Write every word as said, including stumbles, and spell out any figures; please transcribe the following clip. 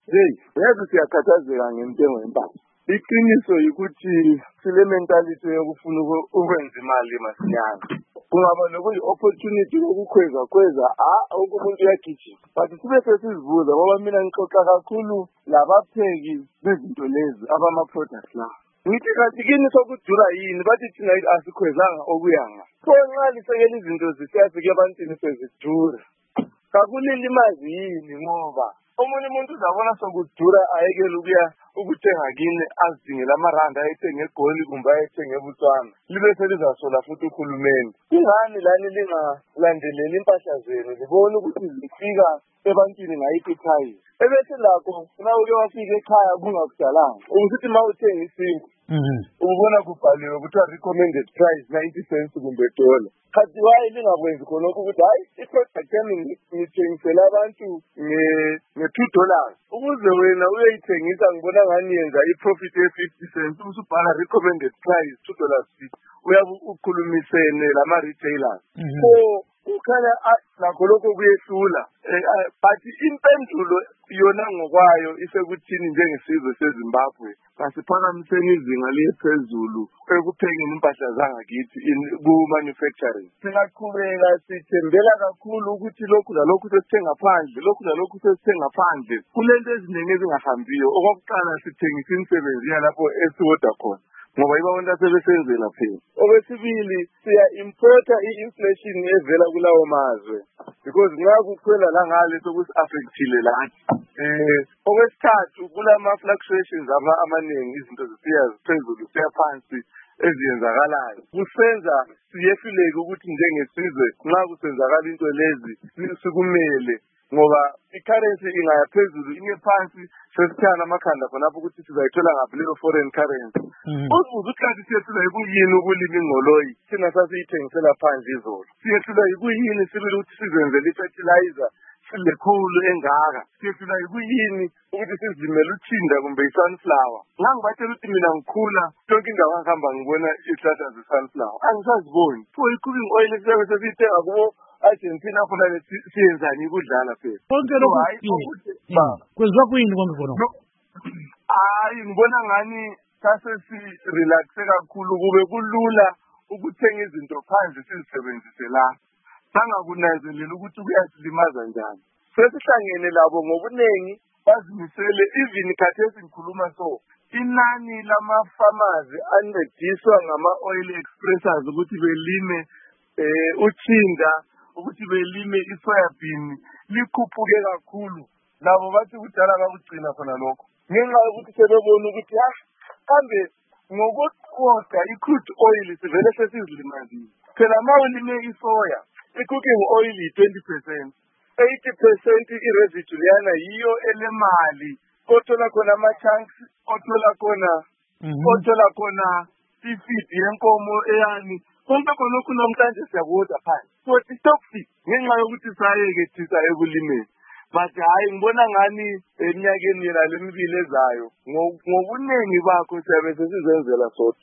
Hey, uyazi siyakhathazeka ngentengo yempahla. Iqiniso ukuthi sile mentality yokufuna ukwenza imali masinyane. Kungaba nokuyi-opportunity yokukhweza khweza ah umuntu uyagijima. But sibe sesizibuza ngoba mina ngixoxa kakhulu labapheki bezinto lezi abama-products la. Ngithi kathi kini sokudura yini bathi thina asikhwezanga okuyanga. So nxa lisekela izinto zisiyafika ebantwini sezidura. Kakulili mazi yini ngoba omunye umuntu uzabona sokudura ayekela ukuya ukuthenga kini azidingela amaranda ayethenge eGoli kumbe ayethenge eBotswana libe selizasola futhi uhulumeni. Kungani lani lingalandeleli impahla zenu libona ukuthi zifika ebantwini ngayiphi price ebese lakho na uke wafika ekhaya kungakudalanga ukuthi mawuthenga isimbi ubona kubhaliwe ukuthi recommended price ninety cents kumbe dollar. Khathi wayi lingakwenzi khona ukuthi hayi i-product yami ngithengisela abantu nge-two dollars ukuze wena uyayithengisa ngibona ngani yenza i-profit ye-fifty cents usubhala recommended price two dollars fifty uyabe ukhulumisene lama-retailers. So ukhala lakho lokho kuyehlula but impendulo yona ngokwayo isekuthini njengesizwe seZimbabwe kasiphakamiseni izinga liphezulu ekuphekeni impahla zangakithi ku-manufacturing. Singaqhubeka sithembela kakhulu ukuthi lokhu lalokhu sesithenga phandle lokhu lalokhu sesithenga phandle kulento eziningi ezingahambiyo. Okokuqala sithengisa imisebenzi yalapho esiwoda khona ngoba ibabona sebesenzela phela. Okwesibili siya-importa i-inflation evela kulawo mazwe because nxa kukhwela la ngale sokusi-affectile lathi. Eh okwesithathu kulama-fluctuations amaningi izinto zisiya ziphezulu siya phansi eziyenzakalayo kusenza siyehluleke ukuthi njengesizwe nxa kusenzakala into lezi sikumele ngoba i-currency ingaya phezulu ime phansi sesithana amakhanda khonapho ukuthi sizayithola ngaphi leyo foreign currency. Uzibuza ukuthi siyehlulwa yikuyini ukulima ingqoloyi thina sasiyithengisela phandle izolo. Siyehlulwa yikuyini sibili ukuthi sizenzele i-fertilizer silekhulu engaka. Siyehlulwa yikuyini ukuthi sizimele uthinda kumbe i-sunflower. Ngangibatshela ukuthi mina ngikhula yonke indawo ngihamba ngibona izihlahla ze-sunflower angisaziboni. So i-cooking oil siyabe sesiyithenga kubo Argentina khona siyenzani kudlala phela. Konke lokho kwenziwa kuyini konke khona? Hayi ngibona ngani sase si-relaxe kakhulu kube kulula ukuthenga izinto phandle sizisebenzise la. Sangakunanzelela ukuthi kuyasilimaza njani. Sesihlangene labo ngobuningi bazimisele even khathesi ngikhuluma so inani lama-farmers ancediswa ngama-oil expressors ukuthi belime uthinda ukuthi belime i-soybean likhuphuke kakhulu. Labo bathi kudala bakugcina khona lokho ngenxa yokuthi sebebona ukuthi ha kambe ngokuqoqa i-crude oil sivele sesizilimazile. Phela ma ulime isoya i-cooking oil yi-twenty percent eighty percent i-residue leyana yiyo elemali othola khona ama-chunks othola khona othola khona i-feed yenkomo eyani konke khonokhu namhlanje siyakuwoda phansi. So i-toxic ngenxa yokuthi sayeke thisa ekulimeni. But hayi ngibona ngani eminyakeni yena lemibili ezayo ngobuningi bakho siyabe sesizenzela sodwa.